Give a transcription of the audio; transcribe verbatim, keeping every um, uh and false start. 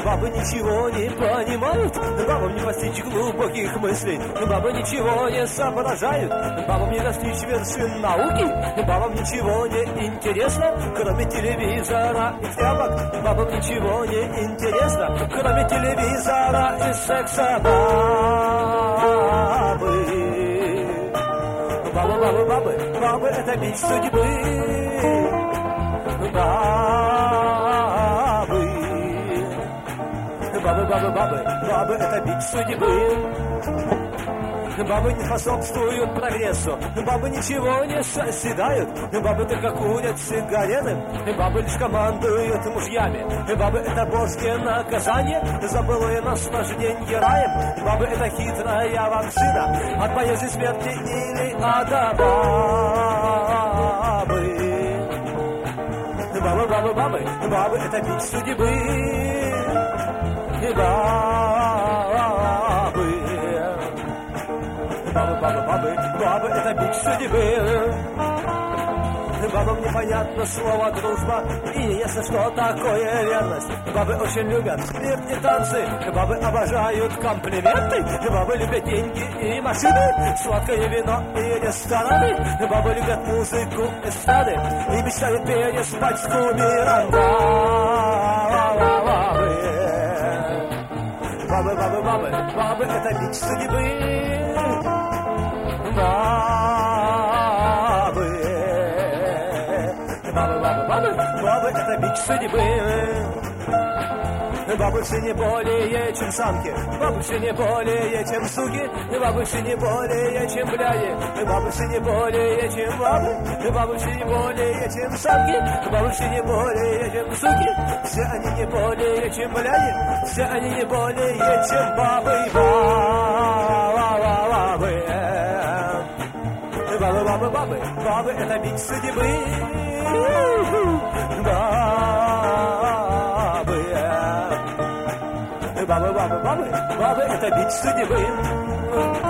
Бабы ничего не понимают, бабам не постичь глубоких мыслей, бабы ничего не соображают, бабам не достичь вершин науки, бабам ничего не интересно, кроме телевизора и тряпок. Бабам ничего не интересно, кроме телевизора и секса. Бабы, бабы, бабы, бабы, бабы — это бич судьбы. Бабы, бабы, бабы, бабы, бабы — это бич судьбы. Бабы не способствуют прогрессу, бабы ничего не созидают, бабы только курят сигареты, бабы лишь командуют мужьями, бабы — это божье наказание за былое наслаждение раем, бабы — это хитрая вакцина от боязни смерти или ада. Бабы, бабы, бабы, бабы, бабы — это бич судьбы. Бабы, бабы, бабы, бабы — это бич судьбы. Бабам непонятно слово дружба и не ясно, что такое верность. Бабы очень любят флирт и танцы, бабы обожают комплименты, бабы любят деньги и машины, сладкое вино и рестораны, бабы любят музыку эстрады и мечтают переспать с кумиром. Бабы, бабы, бабы, бабы — это бич судьбы. Бабы, бабы, бабы, бабы, бабы — это бич судьбы. Бабы все не более, чем самки, бабы все не более, чем суки, бабы все не более, чем бляди, бабы все не более, чем бабы, бабы все не более, чем самки, бабы все не более, чем суки, все они не более, чем бляди, все они не более, чем бабы. Бабы, бабы, бабы, бабы — это бич судьбы. Бабы, бабы, бабы, бабы, бабы — это бич судьбы.